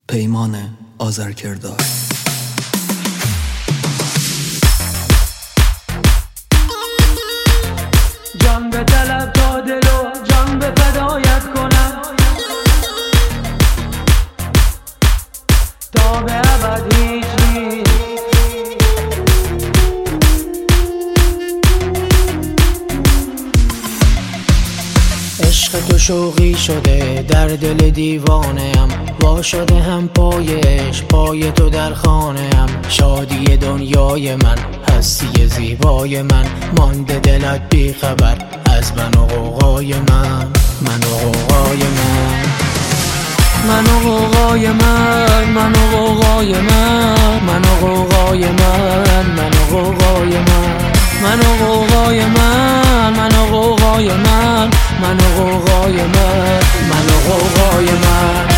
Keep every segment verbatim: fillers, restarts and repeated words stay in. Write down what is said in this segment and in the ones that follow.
پیمان آذرکردار. جان به طلب تا دل و جان به فدایت کنم، تا به ابد هیچ نیست. عشق تو شوقی شده در دل دیوانه‌ام، وا شده هم پای عشق، پای تو در خانه‌ام. شادی دنیای من، هستی زیبای من، مانده دلت بی خبر از من و غوغای من. من و غوغای من، من و غوغای من، من و غوغای من، من و غوغای من، من و غوغای من، من و غوغای من، من و غوغای من، من و غوغای من، من و غوغای من.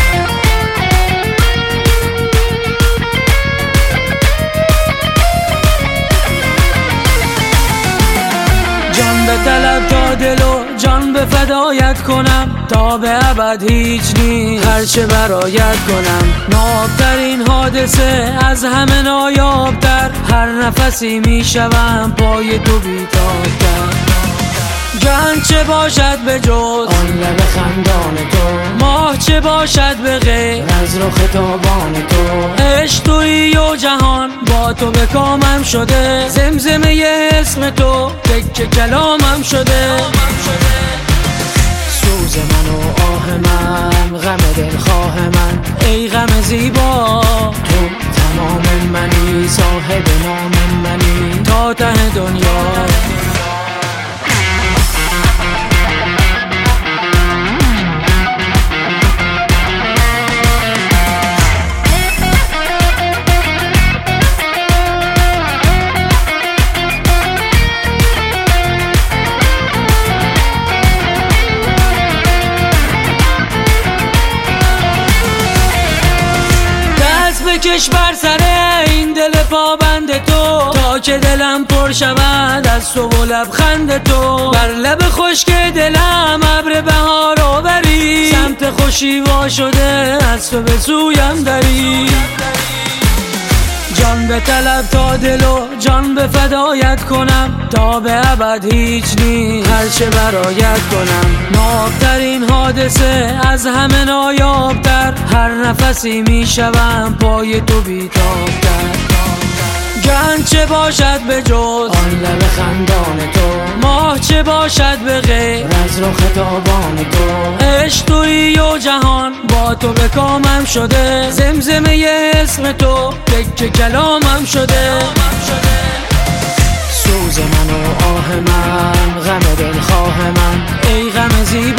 جان به طلب تا دل و جان به فدایت کنم، تا به ابد هیچ نیست. هرچه برایت کنم، نابترین حادثه از همه نایابتر. هر نفسی میشوم پای تو بیتابتر. جان چه باشد به جز آن لب خندان تو، ماه چه باشد به غیر از رخ تابان تو. عشق تویی و جهان با تو به کامم شده، زمزمه اسم تو تکه کلامم شده. سوز من و آه من، غم دلخواه من، ای غم زیبا تو تمام منی. صاحب نام منی تا ته دنیا. بکش بر سر این دل پابند تو، تا که دلم پر شود از تو و لبخند تو. بر لب خشک دلم ابر بهار آوری، سمت خوشی وا شده از تو به سویم دری. جان به طلب تا دل و جان به فدایت کنم، تا به ابد هیچ نیست. هرچه برایت کنم، نابترین حادثه از همه نایابتر. هر نفسی میشوم پای تو بیتابتر. جان چه باشد به جز آن لب خندان تو، ماه چه باشد به غیر از رخ تابان تو. عشق تویی و جهان با تو به کامم شده، زمزمه اسم تو تکه کلامم شده. سوز من و آه من، غم دلخواه من، ای غم زیبا